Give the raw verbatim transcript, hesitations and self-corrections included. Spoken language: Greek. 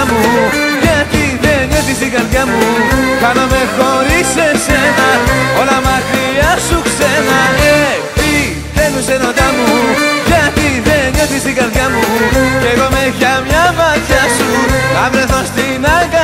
μου, γιατί δεν νιώθεις την καρδιά μου. Κάναμε χωρίς εσένα, όλα μακριά σου ξένα. Επιτέλους ενωτά μου, γιατί δεν νιώθεις την καρδιά μου. Κι εγώ με για μια ματιά σου να βρεθώ στην αγκαλιά.